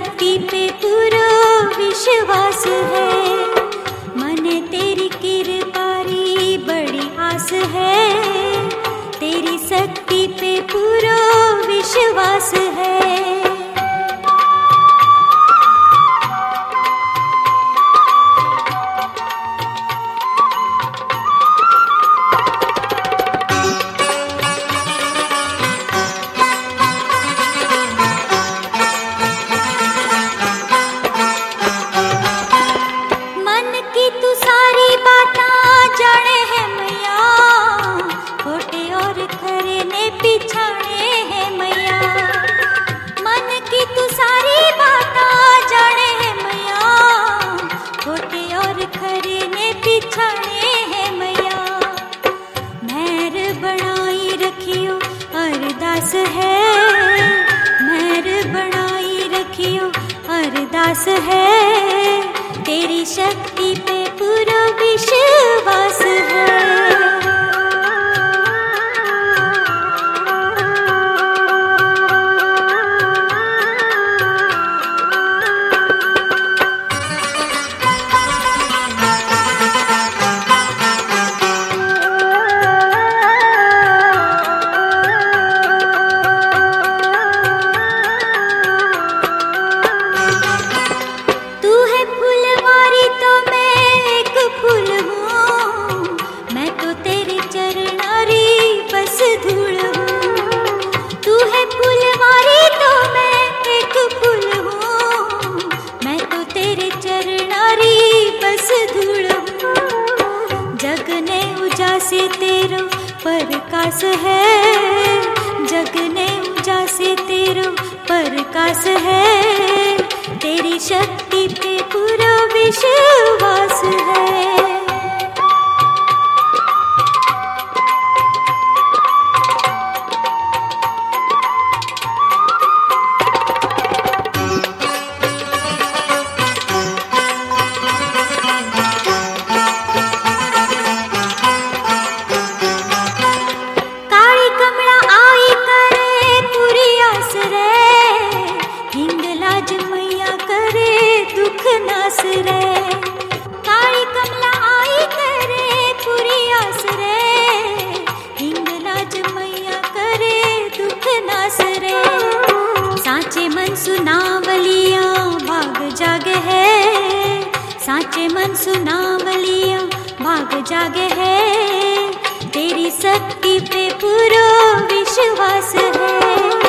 शक्ति पे पूरा विश्वास है। मन तेरी कृपारी बड़ी आस है, तेरी शक्ति पे पूरा विश्वास है। अरदास है, मेहर बनाई रखियो अरदास है, तेरी शक्ति पे पूरा विश्वास है। से तेरो प्रकाश है, जगने उजासे तेरो प्रकाश है, तेरी शक्ति पे पूरा विश्वास है। काली कमला आई करे पूरी आस रे, हिंगलाज मैया करे दुख नास रे। साचे मन सुनावलिया भाग जागे है, साचे मन सुनावलिया भाग जागे है, तेरी शक्ति पे पूरा विश्वास है।